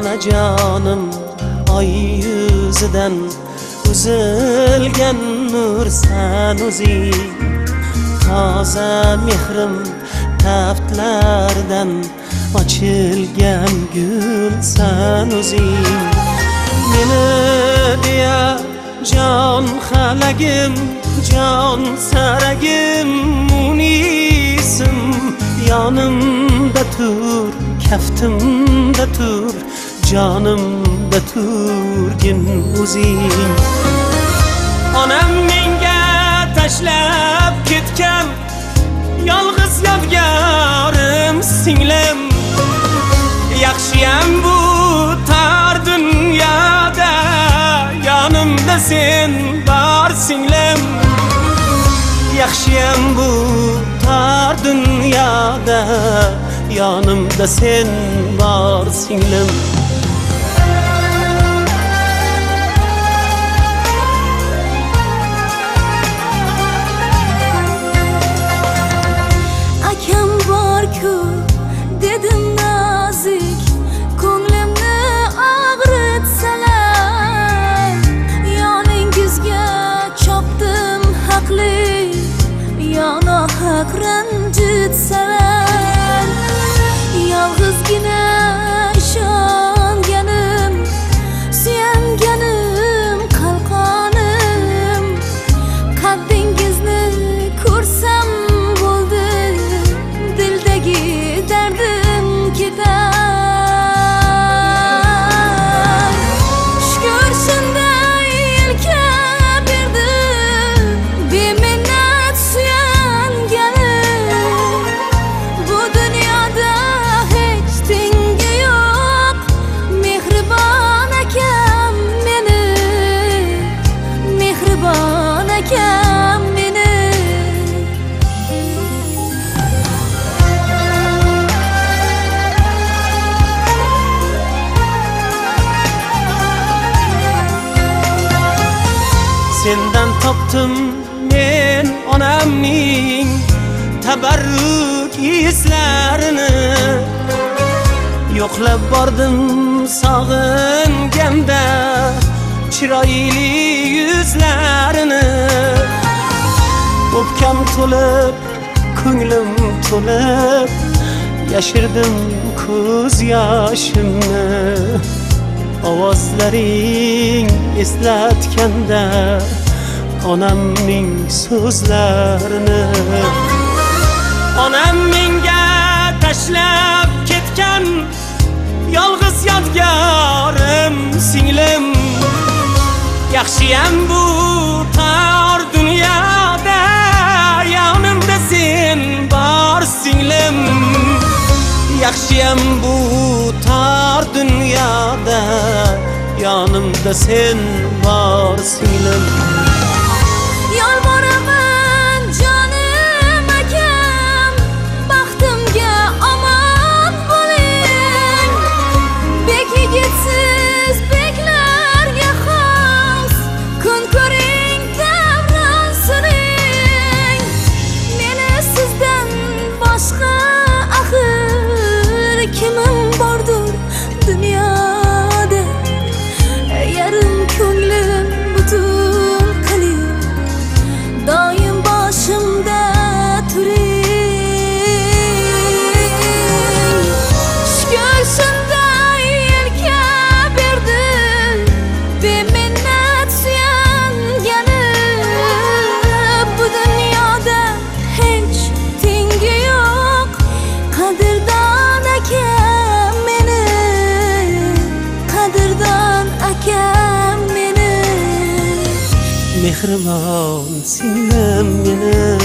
onajonim oy yuzidan uzilgan nursan o'zing toza mehrim taftlardan ochilgan gulsan o'zing meni deya jon xalagim jon saragim munisim yonimda tur kaftimda tur jonimda turgin o'zing onam menga tashlab ketgan yolg'iz yodgorim singlim yaxshiyam bu tor dunyoda yonimda sen bor singlim yaxshiyam bu tor dunyoda yonimda sen bor singlim dedim nazik ko'nglimni og'ritsalar yoningizga chopdim haqli nohaq ranjitsalar yolg'izgina ishonganim suyanganim qalqonim qaddingizni ko'rsam bo'ldi dildagi derdim gider şükür şunday ilke berdi beminnat suyan gelir bu dünyada hiç tengi yok mehriban akam meni mehriban akam meni sendan topdim men onamning tabarruk izlarini yo'qlab bordim sog'inganda chiroyli yuzlarini o'pkam to'lib ko'nglim to'lib yashirdim ko'z yoshimni ovozlaring eslatganda onamning so'zlarini onam menga tashlab ketgan yolg'iz yodgorim singlim yaxshiyam bu tor dunyoda yonimda sen bor singlim yaxshiyam bu tor dunyoda yonimda sen bor singlim yolboraman jonim akam baxtimga omon bo'ling bek yigitsiz beklarga xos kun ko'ring davron suring meni sizdan boshqa axir kimim bordur dunyoda yarim ko'nglim butun qalin doim boshimda turing shukr shunday yelka berdi beminnat suyangani bu dunyoda hech tengi yo'q qadrdon akam meni qadrdon akam meni mehribon singlim meni